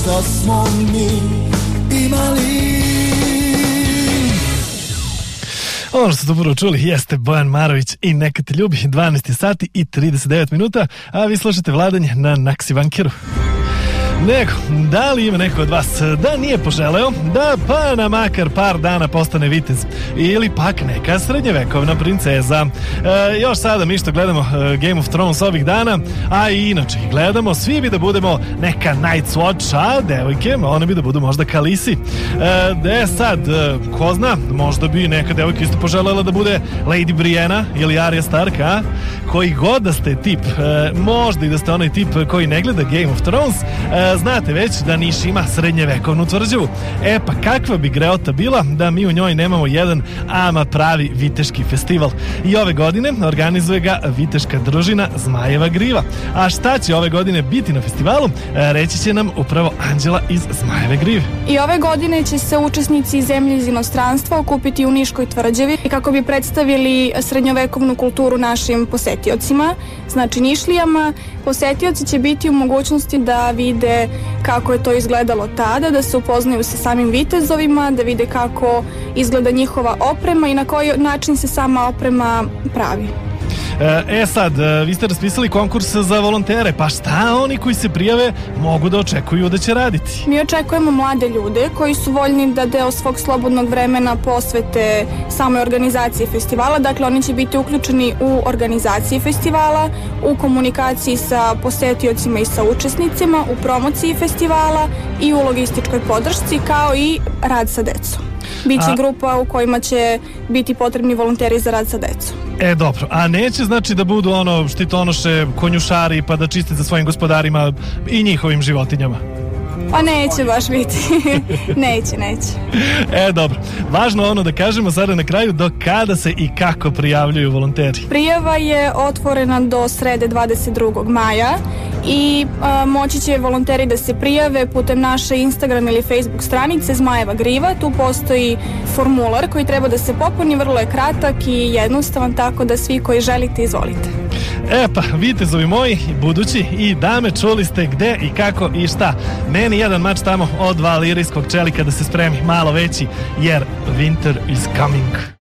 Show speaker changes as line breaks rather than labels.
šta smo mi imali.
Ono što ste upravo čuli jeste Bojan Marović i Neka te ljubi, 12 sati i 39 minuta, a vi slušate Vladanje na Naksi Vankeru. Nego, da li ima neko od vas da nije poželeo da pa na makar par dana postane vitez ili pak neka srednjevekovna princeza? Još sada mi što gledamo Game of Thrones ovih dana, a i inače ih gledamo, svi bi da budemo neka Night's Watch, a devojke, one bi da budu možda Kalisi. Sad, ko zna, možda bi neka devojka isto poželela da bude Lady Brienne ili Arya Stark, a? Koji god da ste tip, možda i da ste onaj tip koji ne gleda Game of Thrones, znate već da Niš ima srednjevekovnu tvrđavu. Pa kakva bi greota bila da mi u njoj nemamo jedan ama pravi viteški festival. I ove godine organizuje ga viteška družina Zmajeva Griva. A šta će ove godine biti na festivalu, reći će nam upravo Anđela iz Zmajeve Grive.
I ove godine će se učesnici zemlje iz inostranstva okupiti u Niškoj tvrđavi kako bi predstavili srednjovekovnu kulturu našim posetiocima, znači Nišlijama. Posetioci će biti u mogućnosti da vide kako je to izgledalo tada, da se upoznaju sa samim vitezovima, da vide kako izgleda njihova oprema i na koji način se sama oprema pravi.
Sad, vi ste raspisali konkurs za volontere, pa šta oni koji se prijave mogu da očekuju da će raditi?
Mi očekujemo mlade ljude koji su voljni da deo svog slobodnog vremena posvete samoj organizaciji festivala, dakle oni će biti uključeni u organizaciji festivala, u komunikaciji sa posetiocima i sa učesnicima, u promociji festivala i u logističkoj podršci, kao i rad sa decom. Biće grupa u kojima će biti potrebni volonteri za rad sa decom.
Dobro, a neće znači da budu ono štitonoše, konjušari pa da čiste za svojim gospodarima i njihovim životinjama?
Pa neće baš biti. neće.
Dobro. Važno ono da kažemo sada na kraju do kada se i kako prijavljuju volonteri.
Prijava je otvorena do srede 22. maja i moći će volonteri da se prijave putem naše Instagram ili Facebook stranice Zmajeva Griva. Tu postoji formular koji treba da se popuni, vrlo je kratak i jednostavan, tako da svi koji želite izvolite.
Pa, vitezovi moji, budući i dame, čuli ste gde i kako i šta. Meni jedan mač tamo od valirijskog čelika da se spremi malo veći, jer winter is coming.